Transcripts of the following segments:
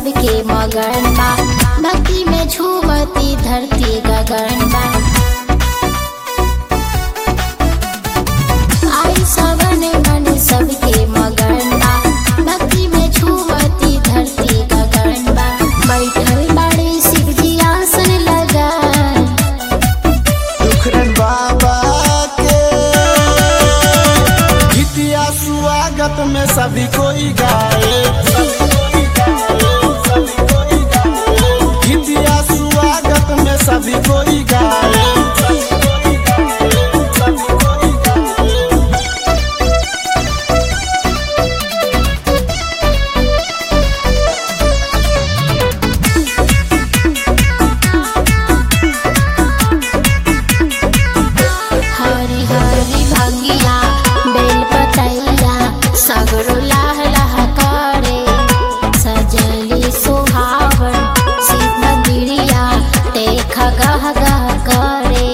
सबके मगन बा, भक्ति में झूमती धरती गगन बा। आई सवन मन सबके मगन बा, भक्ति में झूमती धरती गगन बा। बैठल बड़े शिव जी आसन लगा, दुखरन बाबा के गीतिया स्वागत में सभी कोई गाए, गीतिया स्वागत में सभी कोई गाए। हरी हरी भंगिया बेल पतैया सगरो लाह लाह करे, सजली सुहावन शिव मंदिरिया देख गह गह करे।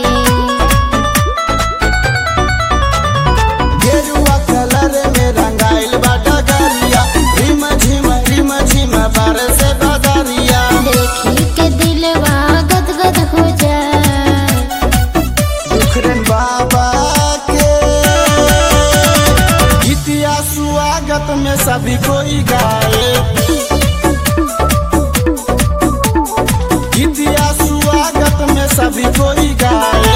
गेरुआ कलर में रंगाइल बा डगरिया, रिम झिम बरसे बदरिया। देखी के दिलवा गद गद हो जाए, दुखरन बाबा के गीतिया स्वागत में सभी कोई गाए, गीतिया स्वागत में सभी कोई गाए।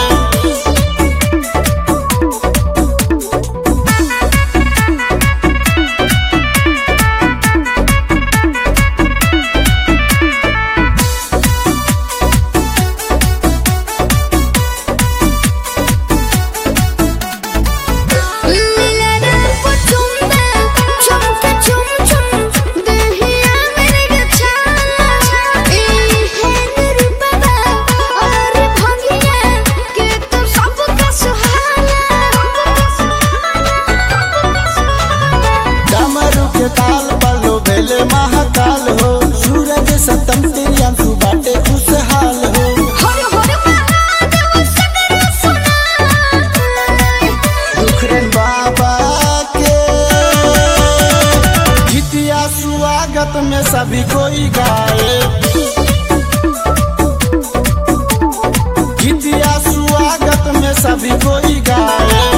डमरू के ताल बलो बेले महाकाल हो, सूरज सतम तिरियांशु बाटे खुशहाल हो। दुखरन बाबा के गीतिया स्वागत में सभी कोई गाए, गीतिया स्वागत में सभी कोई गाए।